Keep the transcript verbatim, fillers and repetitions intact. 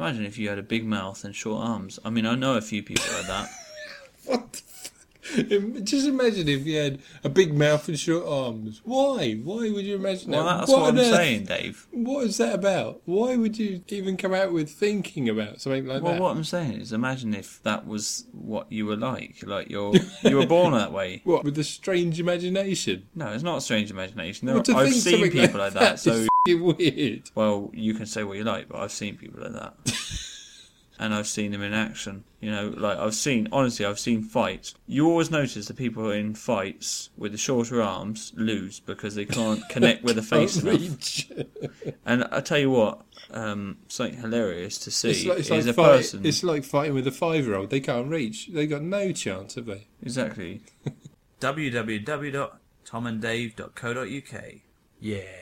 Imagine if you had a big mouth and short arms. I mean, I know a few people like that. What the fuck? Just imagine if you had a big mouth and short arms. Why? Why would you imagine Well, that? that's what, what I'm earth? saying, Dave. What is that about? Why would you even come out with thinking about something like well, that? Well, what I'm saying is, imagine if that was what you were like. Like, you're you were born that way. What, with a strange imagination? No, it's not a strange imagination. There, well, I've seen people like, like that. that so weird. Well, you can say what you like, but I've seen people like that. And I've seen them in action. You know, like, I've seen, honestly, I've seen fights. You always notice the people in fights with the shorter arms lose because they can't connect with the face enough. And I tell you what, um, something hilarious to see it's like, it's is like a fight, person... It's like fighting with a five-year-old. They can't reach. They got no chance, have they? Exactly. w w w dot tom and dave dot co dot u k. Yeah.